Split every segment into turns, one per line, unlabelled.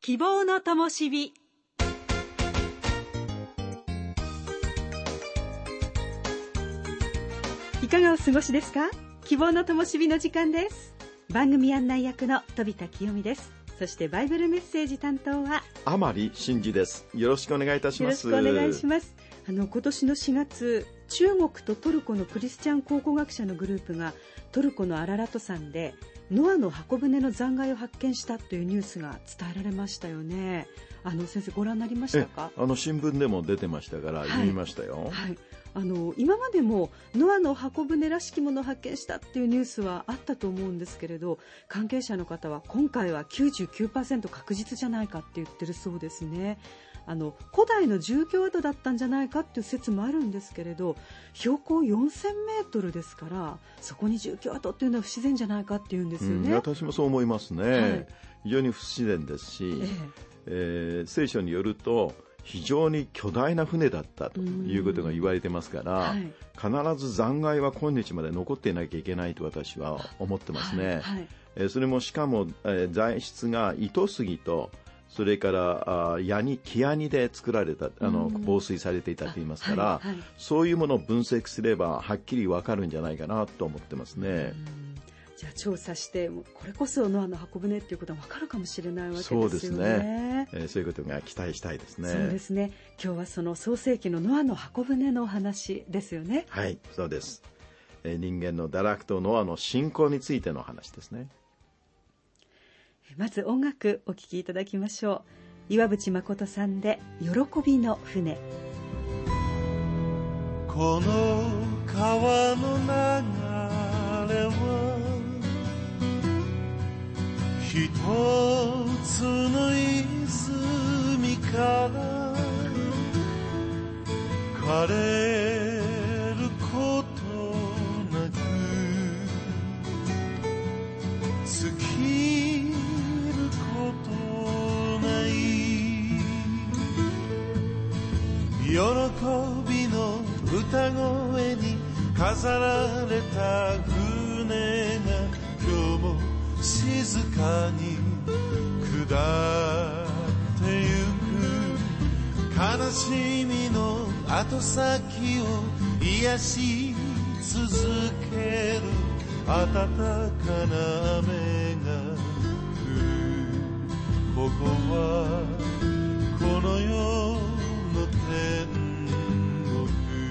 希望の灯火。いかがお過ごしですか？希望の灯火の時間です。番組案内役の飛田清美です。そしてバイブルメッセージ担当は
甘利真司です。よろしくお願いいたします。
よろしくお願いします。今年の4月、中国とトルコのクリスチャン考古学者のグループがトルコのアララト山でノアの箱舟の残骸を発見したというニュースが伝えられましたよね。先生ご覧になりましたか？
新聞でも出てましたから読みましたよ。
はい、今までもノアの箱舟らしきものを発見したっていうニュースはあったと思うんですけれど、関係者の方は今回は 99% 確実じゃないかって言ってるそうですね。古代の住居跡だったんじゃないかっていう説もあるんですけれど、標高4000メートルですからそこに住居跡っていうのは不自然じゃないかっていうんですよね。
私もそう思いますね。はい、非常に不自然ですし、聖書によると非常に巨大な船だったということが言われてますから、必ず残骸は今日まで残っていなきゃいけないと私は思ってますね。それもしかも、材質が糸杉とそれから木やにで作られた防水されていたと言いますから、そういうものを分析すればはっきりわかるんじゃないかなと思ってますね。
じゃあ調査してこれこそノアの箱舟っていうことは分かるかもしれないわけですよね。そうですね。
そういうことが期待したいですね。
そうですね。今日はその創世記のノアの箱舟のお話ですよね。
はい、そうです。人間の堕落とノアの信仰についての話ですね。
まず音楽お聴きいただきましょう。岩渕誠さんで喜びの船。
この川の流れは一つの泉から枯れることなく尽きることない喜びの歌声に飾られた船が今日も静かに下ってゆく悲しみの後先を癒し続ける暖かな雨が降るここはこの世の天国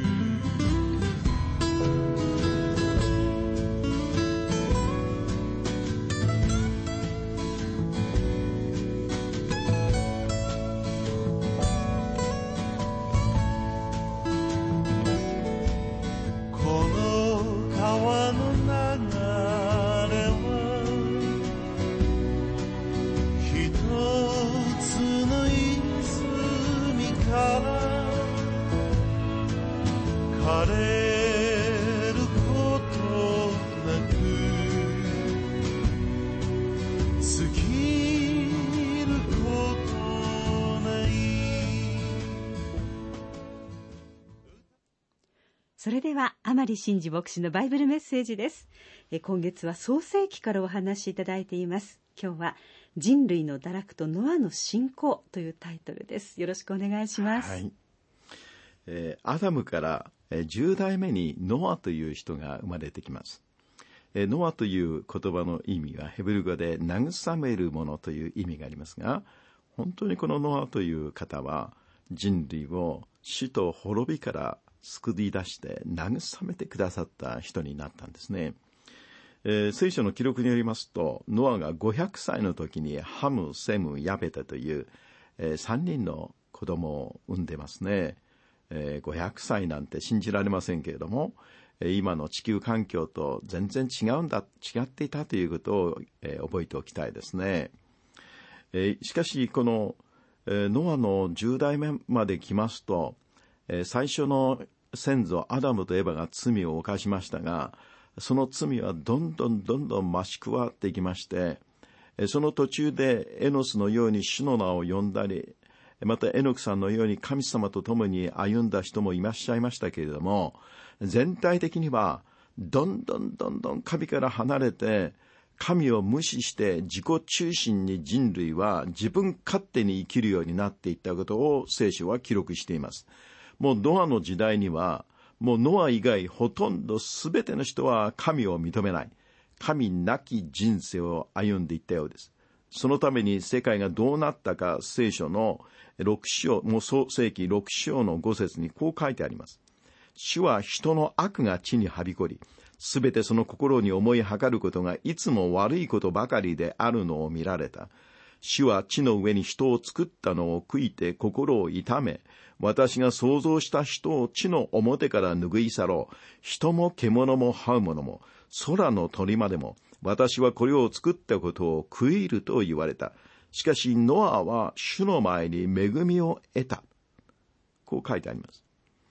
それでは甘利真司牧師のバイブルメッセージです。今月は創世記からお話しいただいています。今日は人類の堕落とノアの信仰というタイトルです。よろしくお願いします。はい。
アダムから10代目にノアという人が生まれてきます。ノアという言葉の意味はヘブル語で慰めるものという意味がありますが、本当にこのノアという方は人類を死と滅びから救い出して慰めてくださった人になったんですね。聖書の記録によりますと、ノアが500歳の時にハム、セム、ヤベタという、3人の子供を産んでますね。500歳なんて信じられませんけれども、今の地球環境と全然違っていたということを、覚えておきたいですね。しかしこの、ノアの10代目まで来ますと、最初の先祖アダムとエバが罪を犯しましたが、その罪はどんどん増し加わっていきまして、その途中でエノスのように主の名を呼んだり、またエノクさんのように神様と共に歩んだ人もいらっしゃいましたけれども、全体的にはどんどん神から離れて神を無視して自己中心に人類は自分勝手に生きるようになっていったことを聖書は記録しています。もうノアの時代には、もうノア以外ほとんど全ての人は神を認めない、神なき人生を歩んでいったようです。そのために世界がどうなったか、聖書の6章、もう創世記6章の5節にこう書いてあります。主は人の悪が地にはびこり、すべてその心に思いはかることがいつも悪いことばかりであるのを見られた。主は地の上に人を作ったのを悔いて心を痛め、私が創造した人を地の表から拭い去ろう。人も獣も這う者も、空の鳥までも、私はこれを作ったことを悔いると言われた。しかしノアは主の前に恵みを得た。こう書いてあります。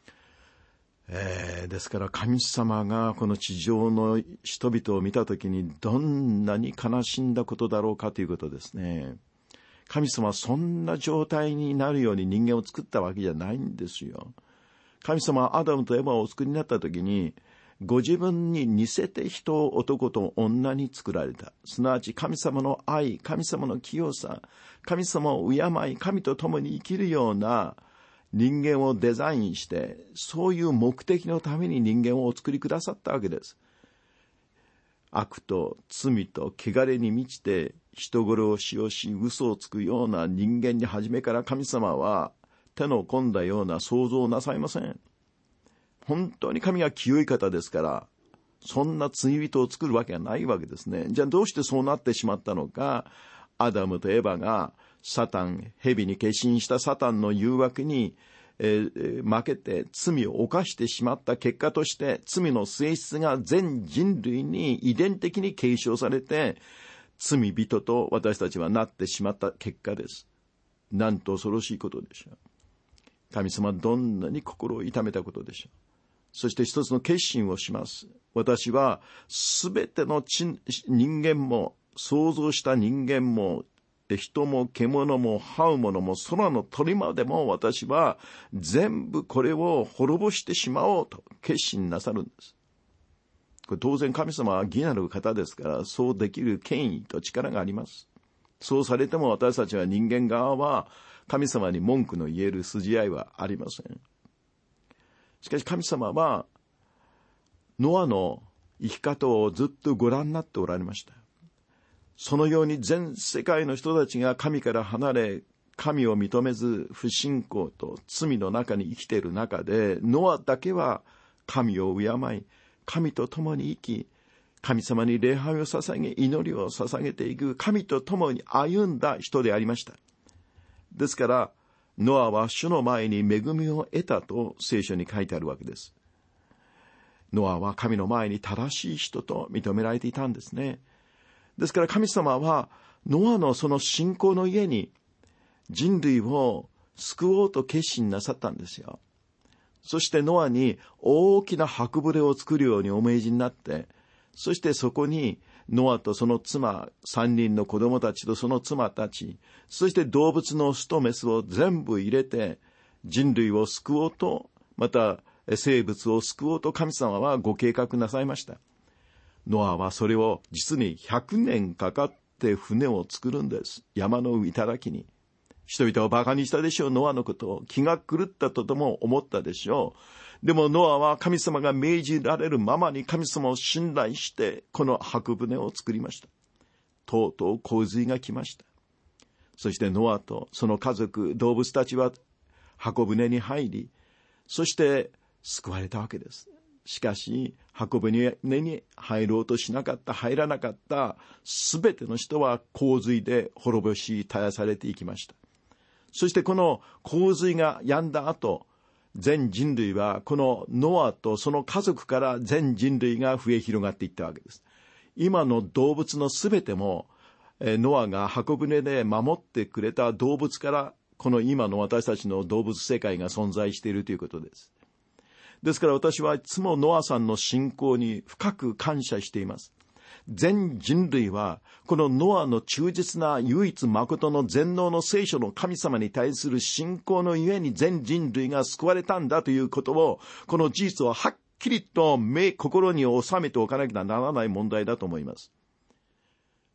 ですから神様がこの地上の人々を見たときにどんなに悲しんだことだろうかということですね。神様はそんな状態になるように人間を作ったわけじゃないんですよ。神様はアダムとエバをお作りになったときに、ご自分に似せて人を男と女に作られた。すなわち神様の愛、神様の清さ、神様を敬い、神と共に生きるような人間をデザインして、そういう目的のために人間をお作りくださったわけです。悪と罪と汚れに満ちて人殺しをし、嘘をつくような人間に初めから神様は手の込んだような想像をなさいません。本当に神は清い方ですから、そんな罪人を作るわけがないわけですね。じゃあどうしてそうなってしまったのか。アダムとエバがサタン、蛇に化身したサタンの誘惑に、負けて罪を犯してしまった結果として、罪の性質が全人類に遺伝的に継承されて、罪人と私たちはなってしまった結果です。なんと恐ろしいことでしょう。神様はどんなに心を痛めたことでしょう。そして一つの決心をします。私はすべての人間も、創造した人間も、人も獣も這う者も空の鳥までも、私は全部これを滅ぼしてしまおうと決心なさるんです。これ当然神様は義なる方ですから、そうできる権威と力があります。そうされても私たちは人間側は神様に文句の言える筋合いはありません。しかし神様はノアの生き方をずっとご覧になっておられました。そのように全世界の人たちが神から離れ、神を認めず不信仰と罪の中に生きている中で、ノアだけは神を敬い、神と共に生き、神様に礼拝を捧げ、祈りを捧げていく、神と共に歩んだ人でありました。ですからノアは主の前に恵みを得たと聖書に書いてあるわけです。ノアは神の前に正しい人と認められていたんですね。ですから神様はノアのその信仰の家に人類を救おうと決心なさったんですよ。そしてノアに大きな箱舟を作るようにお命じになって、そしてそこにノアとその妻、3人の子供たちとその妻たち、そして動物のオスとメスを全部入れて人類を救おうと、また生物を救おうと神様はご計画なさいました。ノアはそれを実に100年かかって船を作るんです。山の頂に。人々はバカにしたでしょう、ノアのことを。気が狂ったとでも思ったでしょう。でもノアは神様が命じられるままに神様を信頼してこの箱舟を作りました。とうとう洪水が来ました。そしてノアとその家族、動物たちは箱舟に入り、そして救われたわけです。しかし箱舟に入ろうとしなかった、入らなかったすべての人は洪水で滅ぼし絶やされていきました。そしてこの洪水が止んだ後、全人類はこのノアとその家族から全人類が増え広がっていったわけです。今の動物のすべてもノアが箱舟で守ってくれた動物からこの今の私たちの動物世界が存在しているということです。ですから私はいつもノアさんの信仰に深く感謝しています。全人類はこのノアの忠実な唯一誠の全能の聖書の神様に対する信仰のゆえに全人類が救われたんだということを、この事実をはっきりと心に収めておかなきゃならない問題だと思います。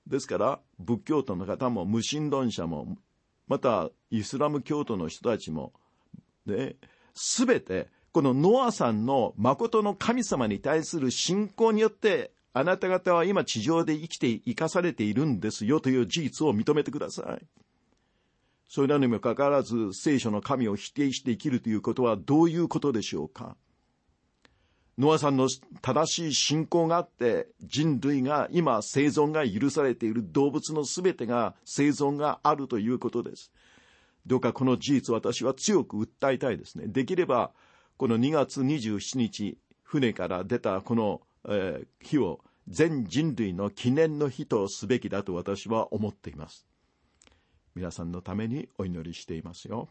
ですから仏教徒の方も無神論者もまたイスラム教徒の人たちもすべてこのノアさんの誠の神様に対する信仰によってあなた方は今地上で生かされているんですよという事実を認めてください。それらにもかかわらず聖書の神を否定して生きるということはどういうことでしょうか。ノアさんの正しい信仰があって人類が今生存が許されている、動物のすべてが生存があるということです。どうかこの事実を私は強く訴えたいですね。できればこの2月27日船から出たこの日を全人類の記念の日とすべきだと私は思っています。皆さんのためにお祈りしていますよ。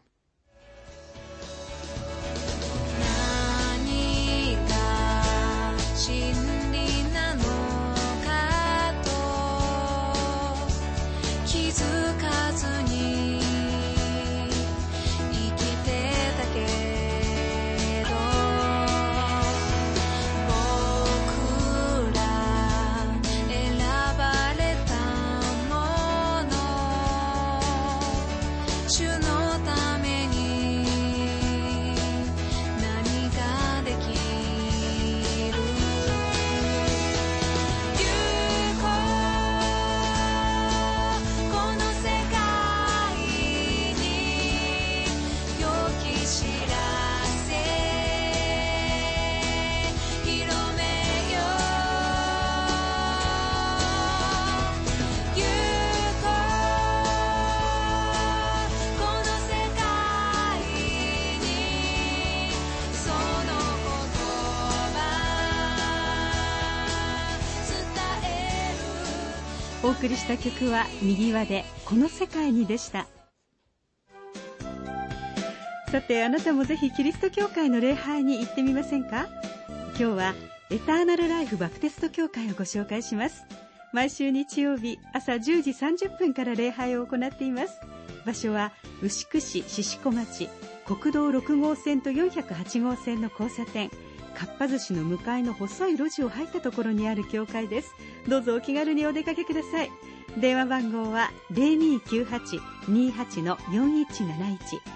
何が真理なのかと気づかずに生きてたけど、僕ら選ばれたもの、主のために何ができる。行こうこの世界に良き知らせ広めよう。行こうこの世界にその言葉伝える。
お送りした曲は右輪でこの世界にでした。さて、あなたもぜひキリスト教会の礼拝に行ってみませんか。今日はエターナルライフバプテスト教会をご紹介します。毎週日曜日朝10時30分から礼拝を行っています。場所は牛久市獅子小町国道6号線と408号線の交差点、かっぱ寿司の向かいの細い路地を入ったところにある教会です。どうぞお気軽にお出かけください。電話番号は 0298-28-4171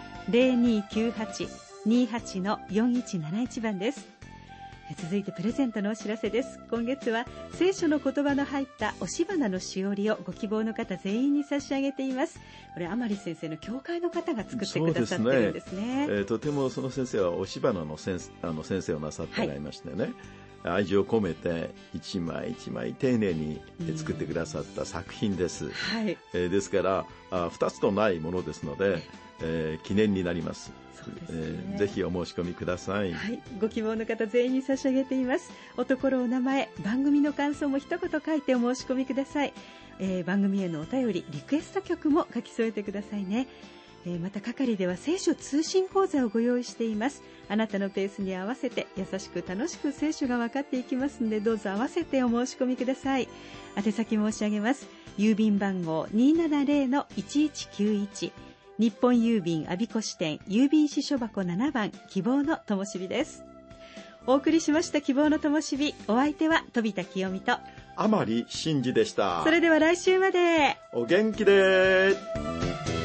0298-28-4171 番です。続いてプレゼントのお知らせです。今月は聖書の言葉の入った押し花のしおりをご希望の方全員に差し上げています。これ甘利先生の教会の方が作ってくださってるんですね。
とてもその先生は押し花の先生をなさっておられましてね、愛情を込めて一枚一枚丁寧に作ってくださった作品です。ですから2つとないものですので、記念になります。ぜひお申し込みください。
ご希望の方全員に差し上げています。おところ、お名前、番組の感想も一言書いてお申し込みください。番組へのお便り、リクエスト曲も書き添えてくださいね。また係では聖書通信講座をご用意しています。あなたのペースに合わせて優しく楽しく聖書が分かっていきますので、どうぞ合わせてお申し込みください。宛先申し上げます。郵便番号 270-1191、日本郵便我孫子支店郵便支所箱7番希望の灯火です。お送りしました希望の灯火、お相手は飛田清美と
甘利真嗣でした。
それでは来週まで
お元気で。